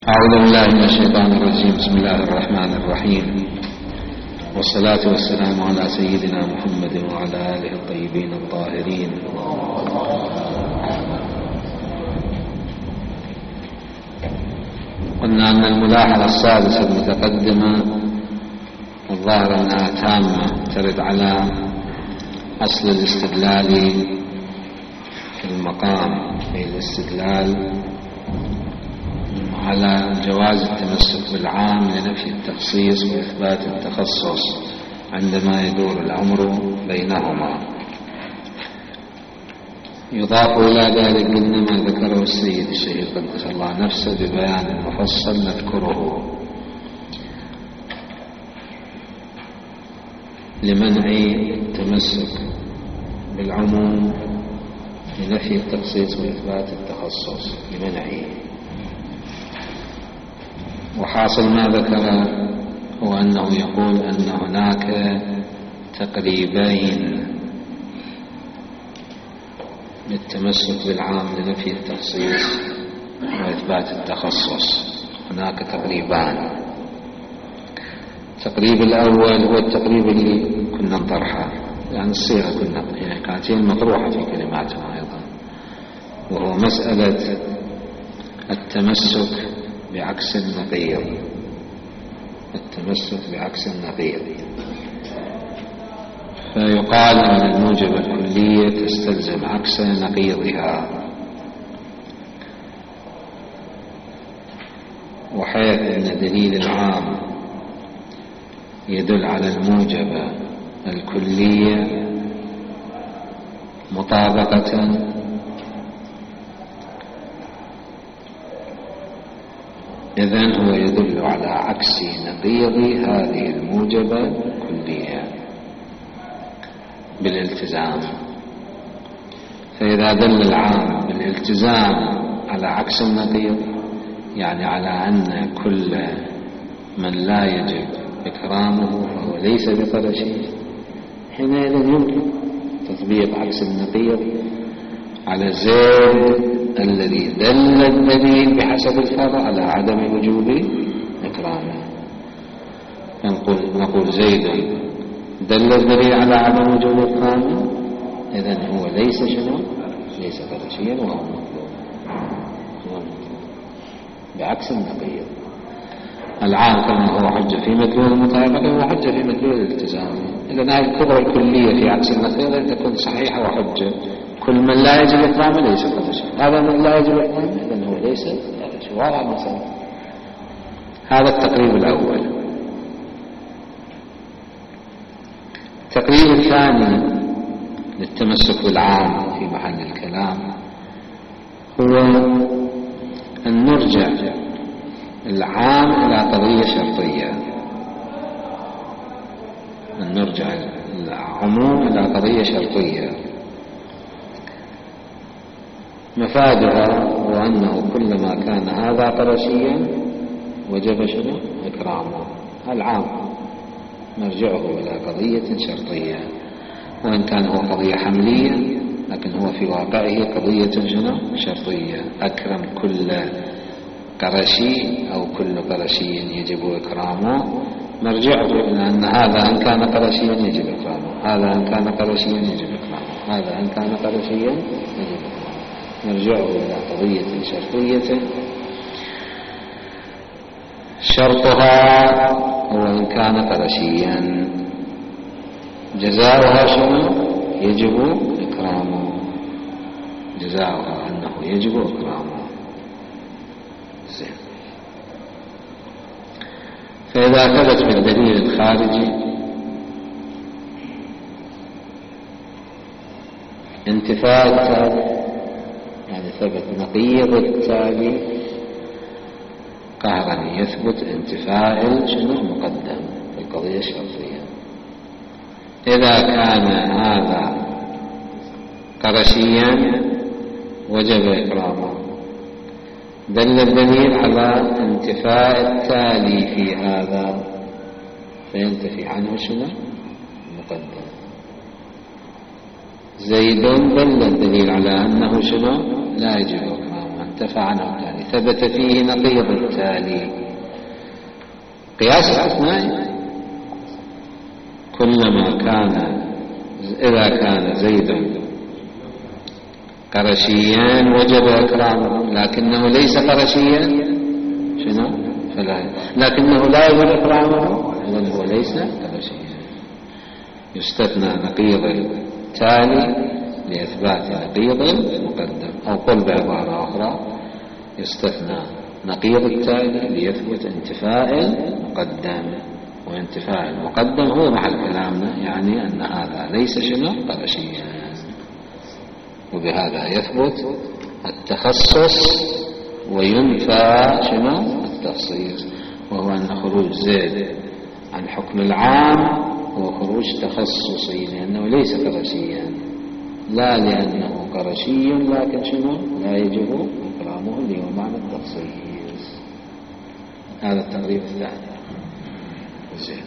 أعوذ بالله من الشيطان الرجيم. بسم الله الرحمن الرحيم، والصلاة والسلام على سيدنا محمد وعلى آله الطيبين الطاهرين. قلنا أن الملاحظة السادسة المتقدمة الظاهر أنها تامة ترد على أصل الاستدلال في المقام، في الاستدلال على جواز التمسك بالعام لنفي التخصيص وإثبات التخصص عندما يدور الأمر بينهما. يضاف إلى ذلك قلنا ما ذكره السيد الشهيد قدس الله نفسه ببيان مفصل نذكره لمنع التمسك بالعموم لنفي التخصيص وإثبات التخصص، لمنعه. وحاصل ما ذكر هو أنه يقول أن هناك تقريبين للتمسك بالعام لنفي التخصيص وإثبات التخصص. هناك تقريبان. التقريب الأول هو التقريب اللي كنا نطرحه، يعني الصيغة كانت مطروحة في كلماتنا أيضا، وهو مسألة التمسك بعكس النقيض. التمسك بعكس النقيض، فيقال أن الموجبة الكلية تستلزم عكس نقيضها، وحيث أن دليل العام يدل على الموجبة الكلية مطابقة إذن هو يدل على عكس نقيض هذه الموجبة الكلية بالالتزام. فإذا دل العام بالالتزام على عكس النقيض، يعني على أن كل من لا يجب إكرامه فهو ليس بقرشي، حينئذ يمكن تطبيق عكس النقيض على زيد الذي دل الدليل بحسب الفرع على عدم وجوب إكرامه. نقول زيد دل الدليل على عدم وجوب إكرامه، إذن هو ليس شنو؟ ليس قرشيا وهو مطلوب بعكس النقيض. العام كما هو حجة في مدلول المطابقة وهو حجة في مدلول الالتزام. إذن هذه الكبرى الكلية في عكس النقيض أن تكون صحيحة وحجة. كل من لا يجب إكرامه ليس قرشي، هذا من لا يجب إكرامه إذن هو ليس قرشي. واضح المسألة. هذا التقريب الأول. التقريب الثاني للتمسك بالعام في محل الكلام هو أن نرجع العام إلى قضية شرطية، أن نرجع العموم إلى قضية شرطية. مفادها هو أنه كلما كان هذا قرشيا وجب شنو؟ إكرامه. العام نرجعه إلى قضية شرطية، وإن كان هو قضية حملية لكن هو في واقعه قضية شنو؟ شرطية. أكرم كل قرشي أو كل قرشي يجب إكرامه، مرجعه إلى أن هذا إن كان قرشيا يجب إكرامه، هذا إن كان قرشيا يجب إكرامه، هذا إن كان قرشيا يجب إكرامه. نرجعه إلى قضية شرطية شرطها هو إن كان قرشيا جزاؤها شنو؟ يجب إكرامه. جزاؤها أنه يجب إكرامه. زين. فإذا ثبت بالدليل الخارجي انتفاء التالي، يعني ثبت نقيض التالي قهرا يثبت انتفاء شنو المقدم في القضية الشرطية. إذا كان هذا قرشيا وجب إكرامه، دل الدليل على انتفاء التالي في هذا فينتفي عنه شنو المقدم. زيد دل الدليل على أنه شنو لا يجب إكرامه، انتفى عنه التالي ثبت فيه نقيض التالي. قياس استثنائي كلما كان إذا كان زيد قرشيا وجب إكرامه، لكنه ليس قرشيا شنو؟ فلا، لكنه لا يجب إكرامه إذن هو ليس قرشيا. يستثنى نقيض التالي لإثبات نقيض المقدم، أو قل بعبارة أخرى يستثنى نقيض التالي ليثبت انتفاء المقدم، وانتفاء المقدم هو محل كلامنا، يعني أن هذا ليس شنو؟ قرشيا. وبهذا يثبت التخصص وينفى شنو؟ التخصيص، وهو أن خروج زيد عن حكم العام هو خروج تخصصي، لأنه ليس قرشيا، لا لأنه قرشي لكن شنو؟ لا يجب إكرامه اللي هو معنى التخصيص. هذا التقريب الثاني. زين.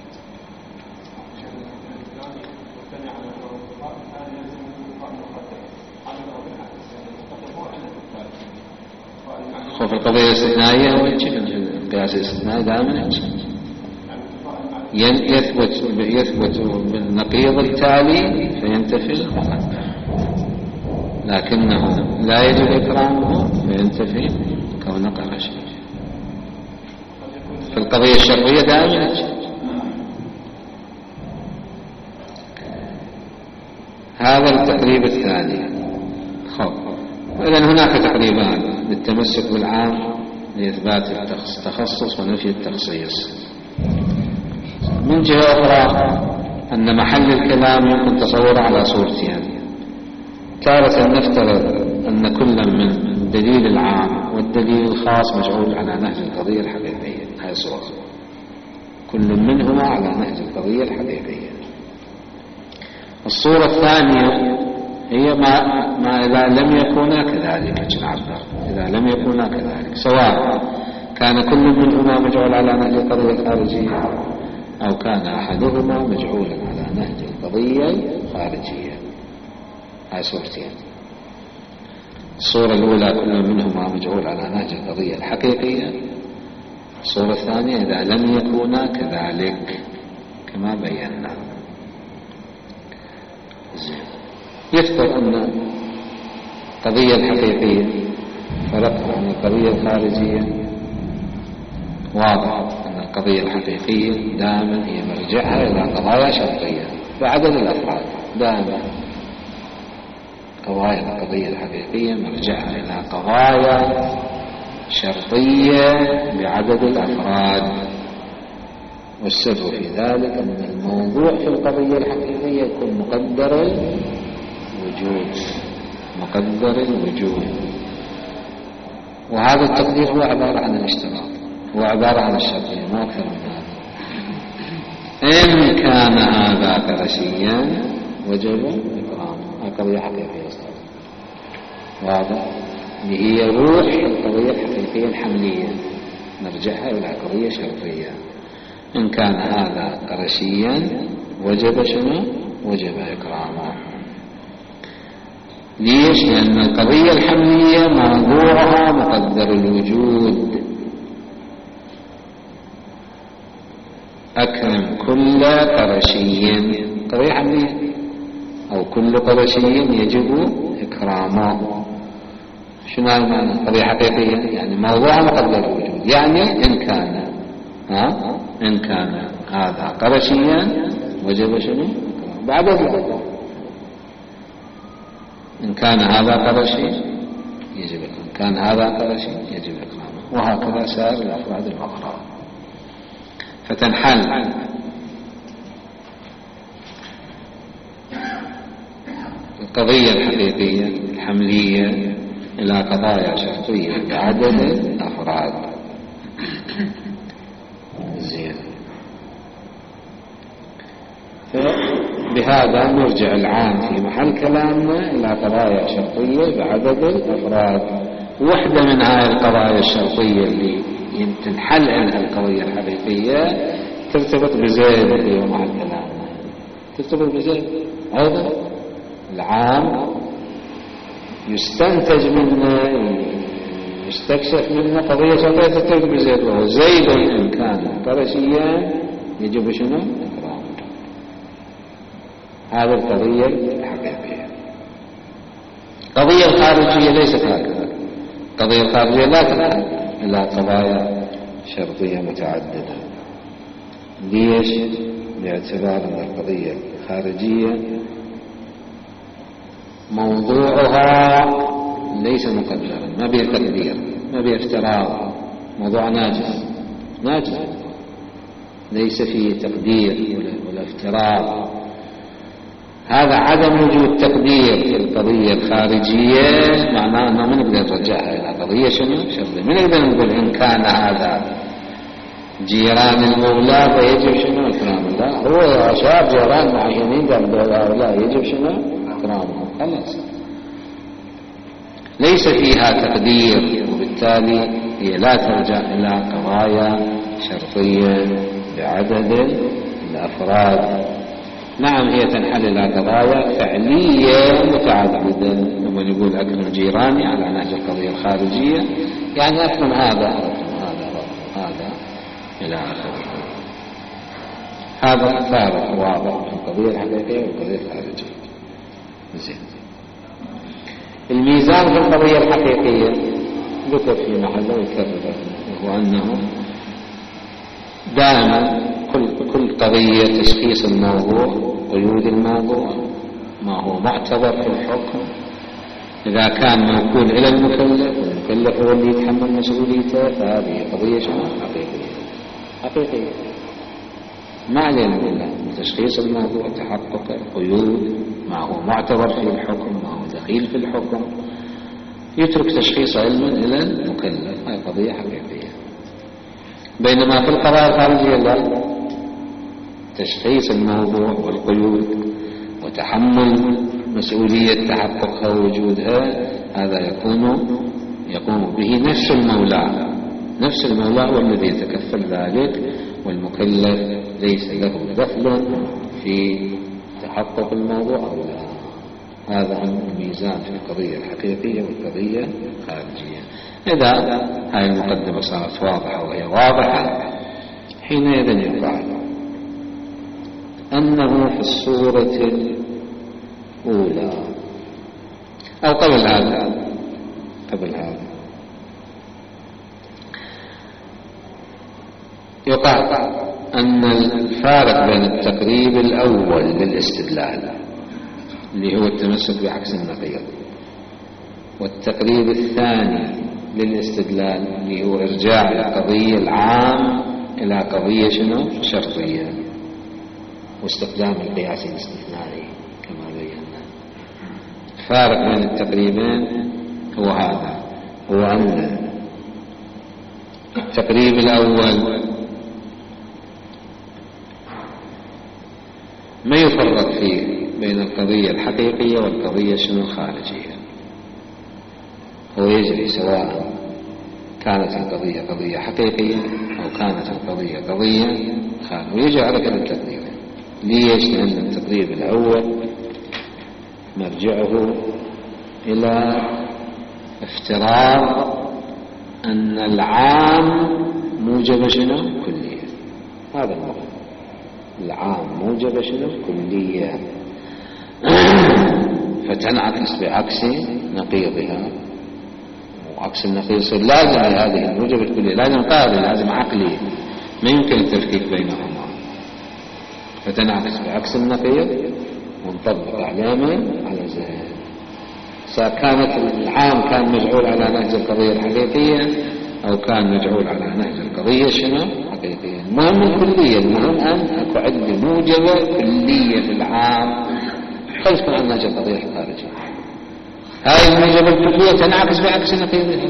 خوف القضية الاستثنائية هو القياس الاستثنائي دائما يثبت بالنقيض التالي فينتفي المقدم، لكنه لا يجب إكرامه فينتفي كون قرشي. في القضية الشرعية دائما هذا التقريب الثاني. إذن هناك تقريبان للتمسك بالعام لإثبات التخصص ونفي التخصيص. من جهة أخرى أن محل الكلام يمكن تصوره على صورتين. تارة نفترض أن كل من الدليل العام والدليل الخاص مجعول على نهج القضية الحقيقية، هذه صورة كل منهما على نهج القضية الحقيقية. الصورة الثانية هي ما إذا لم يكونا كذلك، إذا لم يكونا كذلك، سواء كان كل منهما مجعول على نهج القضية الخارجية أو كان أحدهما مجعولا على نهج القضية الخارجية. هاي صورتين. الصورة الأولى كل منهما مجعول على نهج القضية الحقيقية. الصورة الثانية إذا لم يكونا كذلك كما بينا. يذكر أن القضية الحقيقية فرق عن القضية الخارجية. واضح أن القضية الحقيقية دائما هي مرجعها إلى قضايا شرطية بعدد الأفراد. دائما قضايا القضية الحقيقية مرجعها إلى قضايا شرطية بعدد الأفراد. والسر في ذلك أن الموضوع في القضية الحقيقية يكون مقدر الوجود، وهذا التقدير هو عبارة عن الاشتراط، هو عبارة عن الشرطية، ما أكثر من هذا. إن كان هذا قرشيا وجب إكرامه. قضية حقيقية أصلا واضح، اللي هي روح القضية الحقيقية الحملية نرجعها إلى قضية شرطية. إن كان هذا قرشيا وجب شنو؟ وجب إكرامه. ليش؟ لأن القضية الحملية موضوعها مقدر الوجود. أكرم كل قرشي، قضية حملية، أو كل قرشي يجب إكرامه. شنو معنى قضية حقيقية؟ يعني موضوعها مقدر الوجود، يعني إن كان هذا قرشيا وجب شنو؟ بعد ذلك إن كان هذا قرشي يجب إكرامه، إن كان هذا قرشي يجب إكرامه، وهكذا سائر الأفراد الأخرى. فتنحل القضية الحقيقية الحملية إلى قضايا شرطية بعدد الأفراد. زين. بهذا نرجع العام في محل كلامنا إلى قضايا شرطية بعدد الأفراد. واحدة من هاي القضايا الشرطية اللي تنحل عنها القضية الحقيقية ترتبط بزيد اللي هو محل كلامنا، ترتبط بزيد. أيضا العام يستنتج منه استكشف منه قضية شرطية تترك بزيد، وهو زيد إن كان طرشيا يجب شنو؟ إكرامه. هذه القضية الحقيقية. القضية الخارجية ليست هكذا. القضية الخارجية لا تحتاج إلى قضايا شرطية متعددة. ليش؟ باعتبار أن القضية الخارجية موضوعها ليس مقدرا، ما بيه تقدير، ما بيه افتراض، موضوع ناجز ليس فيه تقدير ولا افتراض. هذا عدم وجود تقدير في القضية الخارجية معناه أنه ما نقدر نرجعها إلى قضية شنو؟ شرطية. ما نقدر نقول إن كان هذا جيران المولى فيجب شنو؟ إكرام الله. هو شاب جيران معينين قال لا يجب شنو؟ إكرامهم. خلاص ليس فيها تقدير، وبالتالي هي لا ترجع إلى قضايا شرطية بعدد الأفراد. نعم هي تنحل إلى قضايا فعلية متعددة. لما نقول أكرم جيراني على نهج القضية الخارجية يعني أكرم هذا إلى آخره. هذا فارق واضح في القضية الحقيقية والقضية الخارجية. زين. الميزان في القضية الحقيقية ذكر في محله ويكرر، وهو أنه دائما كل قضية تشخيص الموضوع، قيود الموضوع، ما هو معتبر في الحكم، إذا كان موكول إلى المكلف والمكلف هو اللي يتحمل مسؤوليته، فهذه قضية شنو؟ حقيقية. ما علينا بالله من تشخيص الموضوع، تحقق القيود، ما هو معتبر في الحكم، ما هو دخيل في الحكم، يترك تشخيص علما إلى المكلف. هذه قضية حقيقية. بينما في القضايا الخارجية لا، تشخيص الموضوع والقيود وتحمل مسؤولية تحققها ووجودها، هذا يقوم به نفس المولى هو الذي يتكفل ذلك، والمكلف ليس له دخل في تحقق الموضوع أو لا. هذا هو الميزان في القضية الحقيقية والقضية الخارجية. إذا هاي المقدمة صارت واضحة وهي واضحة، حينئذ يقال أنه في الصورة الأولى أو قبل هذا يقال أن الفارق بين التقريب الأول للاستدلال اللي هو التمسك بعكس النقيض، والتقريب الثاني للاستدلال اللي هو إرجاع القضية العام إلى قضية شنو؟ شرطية، واستخدام القياس الاستثنائي كما بينا. الفارق بين التقريبين هو هذا، هو أن التقريب الأول ما يفرق فيه بين القضية الحقيقية والقضية شنو؟ الخارجية. هو يجري سواء كانت القضية قضية حقيقية أو كانت القضية قضية خارجية، ويجري على كل التقريب. ليش؟ لأن التقريب الأول مرجعه إلى افتراض أن العام موجب شنو؟ كلية. هذا الموضوع، العام موجب شنو؟ كلية، فتنعكس بعكس نقيضها، وعكس النقيض يصير لازم هذه الموجب الكلية، لازم قابل، لازم عقلي، ما يمكن التفكيك بينهما، فتنعكس بعكس النقيض ونطبق علامة على زين. سواء كانت العام كان مجعول على نهج القضية الحقيقية أو كان مجعول على نهج القضية شنو؟ حقيقية. المهم الكلية، المهم أن أكو عندي موجبة كلية في العام خلص عن نهج القضية الخارجية. هاي الموجبة الكلية تنعكس بعكس نقيضها.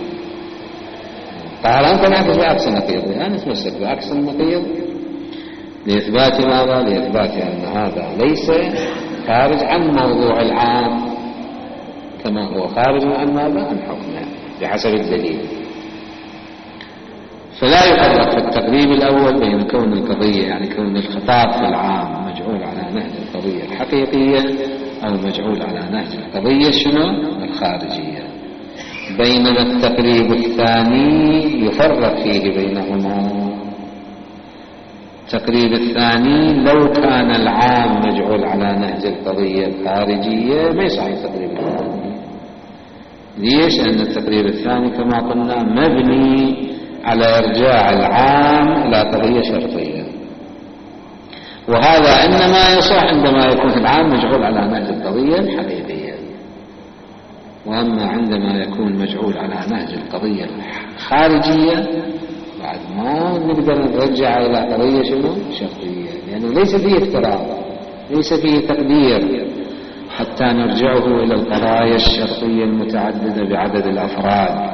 طالما تنعكس بعكس نقيضها نتمسك بعكس النقيض لإثبات ماذا؟ لإثبات أن هذا ليس خارج عن موضوع العام كما هو خارج عن ماذا؟ عن حكمه بحسب الدليل. فلا يفرق في التقريب الأول بين كون القضية يعني كون الخطاب في العام مجعول على نهج القضية الحقيقية أو مجعول على نهج القضية شنو؟ الخارجية. بينما التقريب الثاني يفرق فيه بينهما. التقريب الثاني لو كان العام مجعول على نهج القضية الخارجية ما يصح التقريب الثاني. ليش؟ لأن التقريب الثاني كما قلنا مبني على إرجاع العام إلى قضية شرطية، وهذا إنما يصح عندما يكون العام مجعول على نهج القضية الحقيقية. وأما عندما يكون مجعول على نهج القضية الخارجية بعد ما نقدر نرجع إلى قضية شرطية، لأنه ليس فيه افتراض، ليس فيه تقدير حتى نرجعه إلى القضايا الشرطية المتعددة بعدد الأفراد.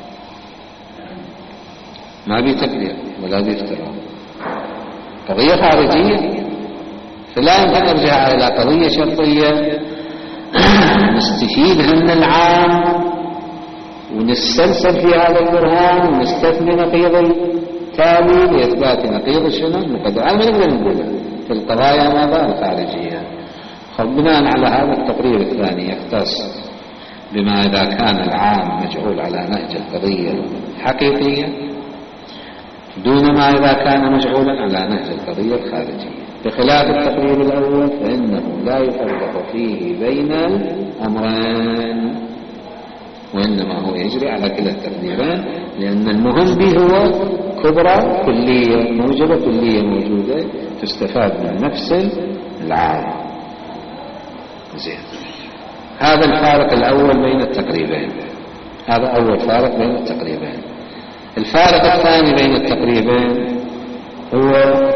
ما بي تقدير ولا بي افتراض، قضية خارجية، فلا يمكن نرجع إلى قضية شرطية نستفيد من العام ونستلسل في هذا البرهان ونستثني نقيض التالي لإثبات نقيض المقدر. هذا ما نقدر نقوله في القضايا ماذا الخارجية. بناء على هذا التقرير الثاني يختص بما إذا كان العام مجعول على نهج القضية الحقيقية دون ما إذا كان مجعولا على نهج القضية الخارجية، بخلاف التقرير الأول فإنه لا يفرق فيه بين الأمرين، وإنما هو يجري على كلا التقديرين، لأن المهم به هو كبرى كلية موجبة كلية موجودة تستفاد من نفس العام. زين، هذا الفارق الأول بين التقريبين، هذا أول فارق بين التقريبين. الفارق الثاني بين التقريبين هو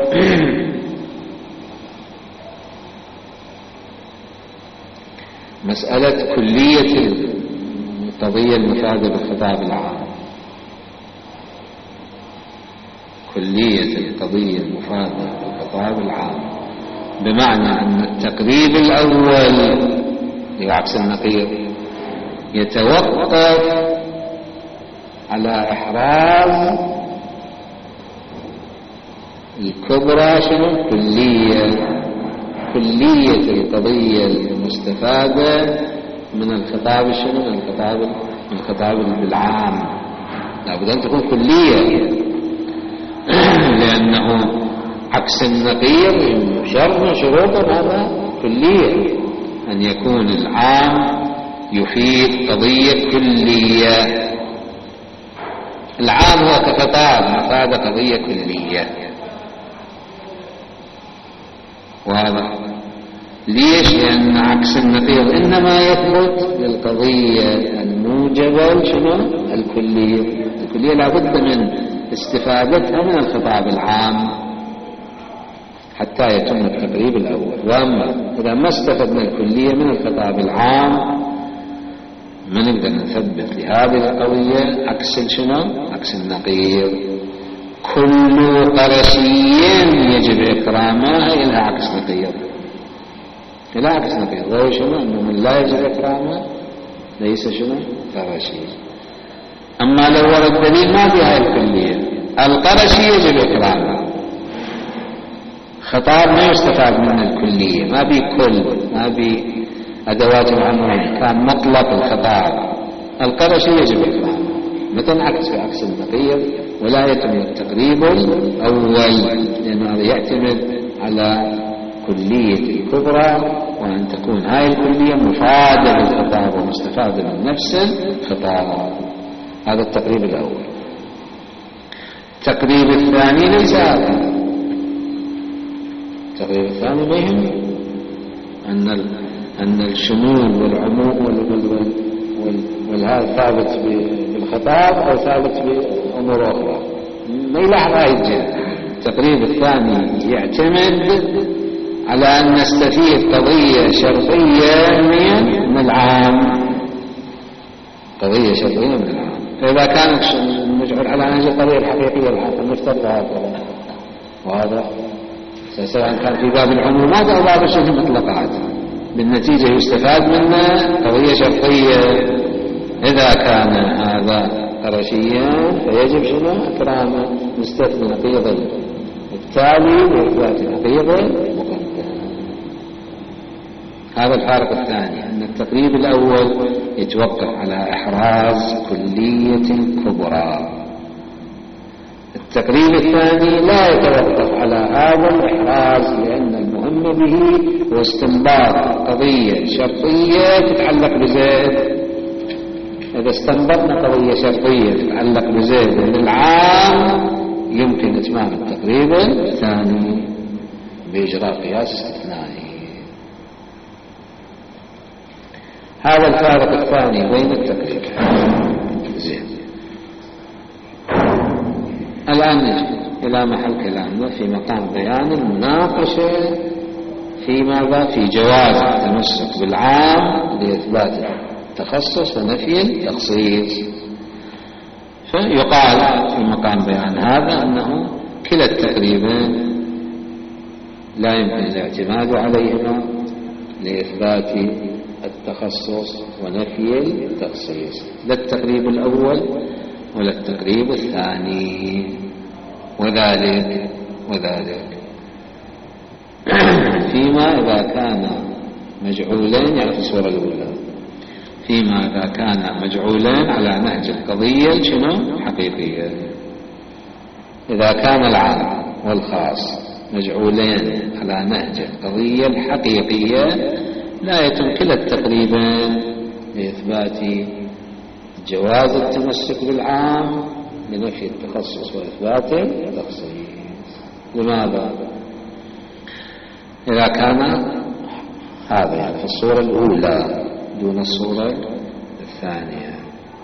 مسألة كلية القضية المفادة بالخطاب العام. كلية القضية المفادة بالخطاب العام بمعنى أن التقريب الأول عكس النقيض يتوقف على إحراز الكبرى كلية القضية المستفادة من الخطاب من الخطاب بالعام، لابد أن تكون كلية، لأنه عكس النقيض شروط هذا كلية، أن يكون العام يفيد قضية كلية. العام هو كخطاب مفاد قضية كلية، واضح؟ ليش؟ لأن عكس النقيض إنما يثبت للقضية الموجبة الكلية لابد من استفادتها من الخطاب العام حتى يتم التقريب الأول. وأما إذا ما استفدنا الكلية من الخطاب العام ما نقدر نثبت لهذه القضية عكس النقيض. كل قرشي يجب إكرامه إلى عكس نقيض، إلى عكس نقيض، وهو أنه من لا يجب إكرامه ليس قرشي. أما لو ورد دليل ما فيها الكلية، القرشي يجب إكرامه، خطاب ما يستفاد من الكلية، ما بي كل، ما بي أدوات العموم، كان مطلق الخطاب، القرشي يجب إكرامه. مثل عكس النقيض ولا يتم التقريب الأول، لأنه هذا يعتمد على كلية الكبرى، وأن تكون هاي الكلية مفادة بالخطاب ومستفادة من نفس الخطاب. هذا التقريب الأول. التقريب الثاني ليس هذا. التقريب الثاني بهم أن الشمول والعموم والهذا ثابت بالخطاب أو ثابت بأمور أخرى، ما يلاحظ هاي الجهة. التقريب الثاني يعتمد على أن نستفيد قضية شرطية من العام، قضية شرطية من العام. فإذا كانت مجعول على نهج القضية الحقيقية المفترض هذا، وهذا سواء كان في باب العمومات أو باب الشبه المطلقات، بالنتيجة يستفاد منه قضية شرطية. إذا كان هذا قرشيا فيجب إكرامه، نستثني نقيض التالي وإثبات نقيض المقدم. هذا الفارق الثاني، أن التقريب الأول يتوقف على إحراز كلية كبرى، التقريب الثاني لا يتوقف على هذا الإحراز، لأن المهم به هو استنباط قضية شرطية تتعلق بزيد. إذا استنبطنا قضية شرطية تتعلق بزيد من العام يمكن إتمام التقريب الثاني بإجراء قياس استثنائي. هذا الفارق الثاني بين التقريب. زين، الآن نجي إلى محل كلامنا في مقام بيان المناقشة في ماذا؟ في جواز التمسك بالعام لإثبات التخصص ونفي التخصيص. فيقال في مقام بيان هذا أنه كلا التقريبين لا يمكن الاعتماد عليهما لإثبات التخصص ونفي التخصيص، لا التقريب الأول ولا التقريب الثاني. وذلك فيما إذا كان مجعولين، يعني في الصورة الأولى، فيما إذا كان مجعولين على نهج القضية شنو؟ حقيقية. إذا كان العام والخاص مجعولين على نهج القضية الحقيقية لا يتم كلا التقريبين لإثبات جواز التمسك بالعام لنفي التخصص وإثبات التخصيص. لماذا؟ إذا كان هذا يعني في الصورة الأولى دون الصورة الثانية،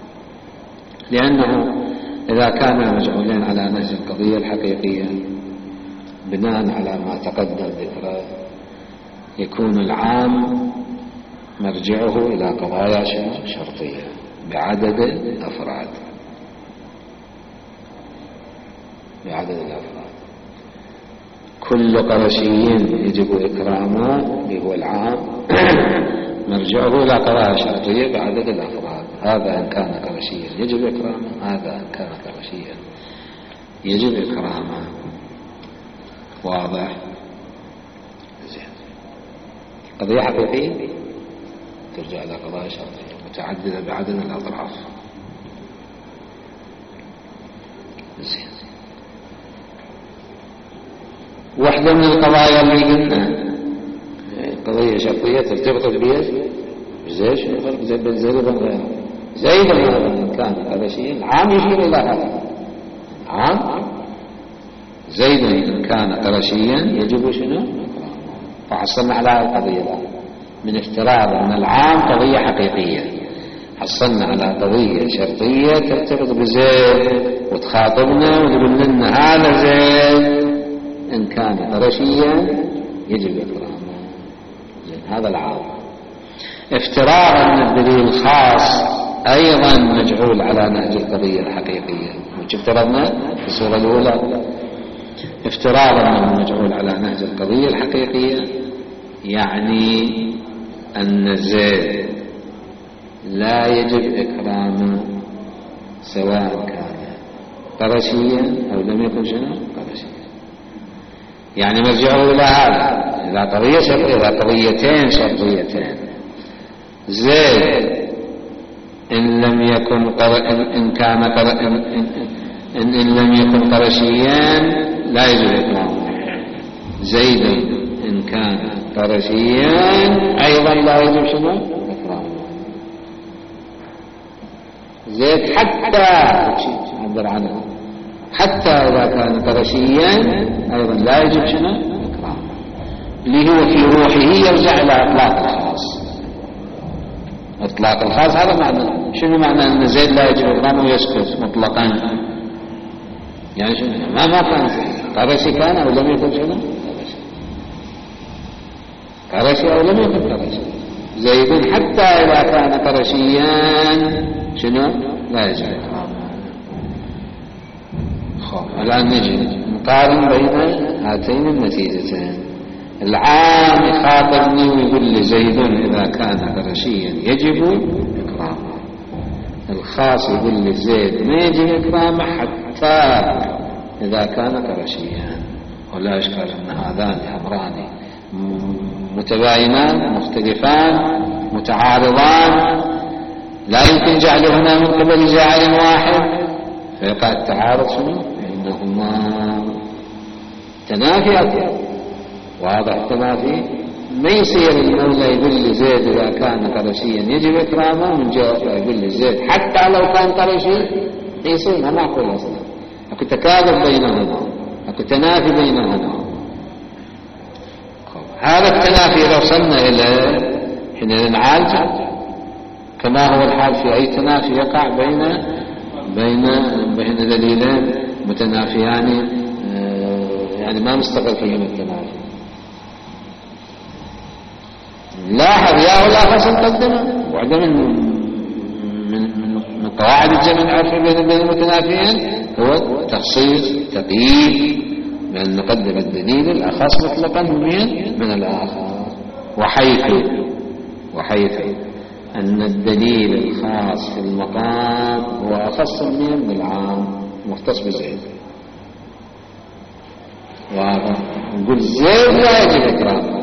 لأنه إذا كان مجعولين على نهج القضية الحقيقية بناء على ما تقدم ذكره يكون العام مرجعه إلى قضايا شرطية بعدد الأفراد. كل قرشي يجب إكرامه اللي هو العام مرجعه إلى قضايا شرطية بعدد الأفراد. هذا إن كان قرشيا يجب إكرامه، هذا إن كان قرشيا يجب إكرامه. واضح؟ زين. قضية حقيقية ترجع إلى قضايا شرطية متعددة بعدد الأطراف. زين. واحدة من القضايا اللي قلنا قضية شرطية ترتبط بزيد، شنو الفرق بين زيد وبين غيره؟ زيد إن كان هذا شيء العام يشير إلى هذا عام. زيد إن كان قرشيا يجب شنو؟ فحصلنا على هذه القضية الآن من افتراض أن العام قضية حقيقية، حصلنا على قضية شرطية ترتبط بزيد وتخاطبنا وتقول لنا هذا زيد إن كان قرشيا يجب إكرامه. هذا العام. افتراض أن الدليل الخاص أيضا مجعول على نهج القضية الحقيقية، وش افترضنا في الصورة الأولى؟ افتراض أنه مجعول على نهج القضية الحقيقية يعني أن زيد لا يجب إكرامه سواء كان قرشيا أو لم يكن شنو قرشيا. يعني مرجعه إلى هذا إلى قضية شرطية، إلى قضيتين شرطيتين. زيد إن لم يكن إن لم يكن قرشيا لا يجب إكرامه. زيد إن كان قرشيا أيضا لا يجب شنو إكرامه. زيد حتى عبر عنه حتى إذا كان قرشيا أيضا لا يجب شنو إكرامه، اللي هو في روحه يرجع إلى إطلاق الخاص. إطلاق الخاص هذا معنى شنو؟ معنى أن زيد لا يجب إكرامه ويسكت مطلقا، يعني شنو؟ ما كان قرشي كان أو لم يكن شنو قرشي أو لم يكن قرشي. زيد حتى إذا كان قرشيا شنو لا يجب إكرامه. الآن نجي نقارن بين هاتين النتيجتين. العام يخاطبني ويقول لي زيد إذا كان قرشيا يجب إكرامه، الخاص يقول لي زيد ما يجب إكرامه حتى إذا كان قرشيا. ولا إشكال أن هذان أمران متباينان مختلفان متعارضان لا يمكن جعلهما من قبل جاعل واحد، فيقع التعارض شنو؟ بينهما تنافي. واضح التنافي. ما يصير المولى يقول لي زيد إذا كان قرشيا يجب إكرامه، من جهة يقول لي زيد حتى لو كان قرشي يصير. ما معقول أصلا. أكو تكاذب بينهما، أكو تنافي بينهما. هذا التنافي إذا وصلنا إلى حين نعالجه كما هو الحال في أي تنافي يقع بين دليلين متنافيان، يعني ما مستقل فيهم التنافي. لاحظ يا الأخص مقدمة، وعندما من قواعد الجمع العرفي بين المتنافيين هو تخصيص تقييد، بأن نقدم الدليل الأخص مطلقا من الآخر، وحيث أن الدليل الخاص في المقام هو أخص من العام مختص بزيد. نقول زيد لا يجب إكرامه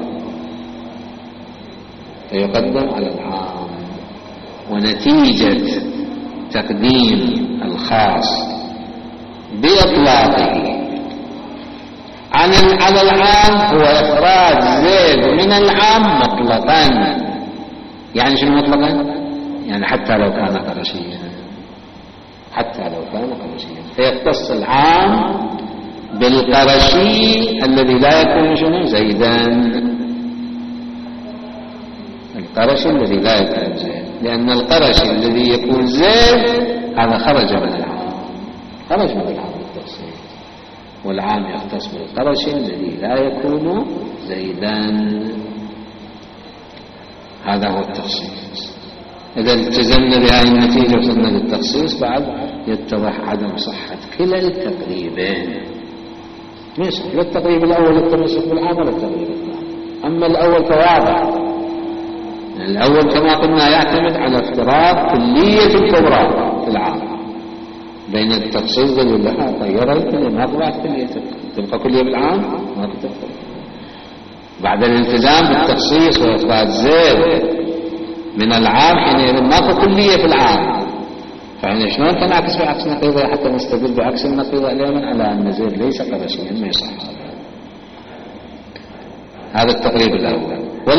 فيقدم على العام، ونتيجة تقديم الخاص بإطلاقه على العام هو إخراج زيد من العام مطلقا. يعني شنو مطلقا؟ يعني حتى لو كان قرشيا، فيختص العام بالقرشي الذي لا يكون شنو؟ زيدا. القرشي الذي لا يكون زيد، لأن القرشي الذي يكون زيد هذا خرج من العام بالتخصيص، والعام يختص بالقرشي الذي لا يكون زيدا. هذا هو التخصيص. إذا التزمنا بهذه النتيجة وصلنا للتخصيص بعد يتضح عدم صحة كلا التقريبين. ما يصح لا التقريب الأول التمسك بالعام ولا التقريب الثاني. أما الأول فواضح، الأول كما قلنا يعتمد على افتراض كلية الكبرى في العام بين التخصيص دليل لها طيرة الكلية ما طلعت كلية، تبقى كلية بالعام ما تتفق. بعد الالتزام بالتخصيص وإثبات زيد من العام حينئذ ماكو كلية في العام، فإن شلون تنعكس بعكس نقيضة حتى نستدل بعكس النقيضة اليوم على أن زيد ليس قرشيا؟ ما يصح هذا التقريب الأول. ولا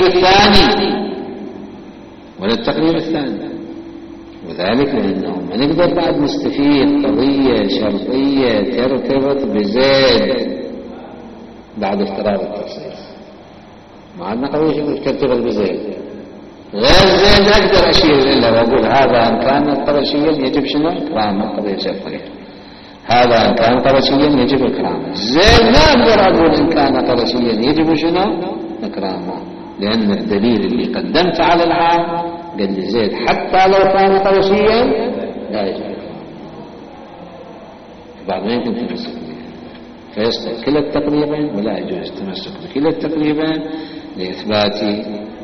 التقريب الثاني، وذلك لأنه ما نقدر بعد نستفيد قضية شرطية ترتبط بزيد بعد افتراض التخصيص. ما عندنا قضية ترتبط بزيد غير زيد. أقدر أشير إلا وأقول هذا إن كان قرشيا يجب شنو؟ إكرامه، قضية شرطية. هذا إن كان قرشيا يجب إكرامه. زيد ما أقدر أقول إن كان قرشيا يجب شنو؟ إكرامه، لأن الدليل اللي قدمت على العام قال لي زيد حتى لو كان قرشيا لا يجب إكرامه. بعد ما يمكن تمسك به، فيسقط كلا التقريبين ولا يجوز التمسك بكلا التقريبين لإثبات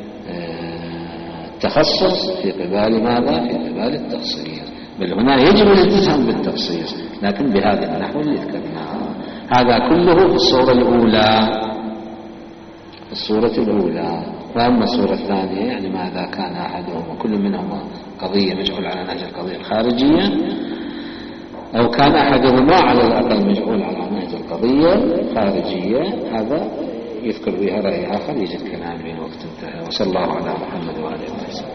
التخصص في قبال ماذا؟ في قبال التخصيص. بل هنا يجب الالتزام بالتخصيص لكن بهذا النحو اللي ذكرناه. هذا كله في الصورة الأولى. وأما الصورة الثانية يعني ماذا كان أحدهما كل منهما قضية مجعول على نهج القضية الخارجية، أو كان أحدهما على الأقل مجعول على نهج القضية الخارجية، هذا يذكر بها رأي آخر يجد كلام من وقت انتهى. وصلى الله على محمد وعلى آله وسلم.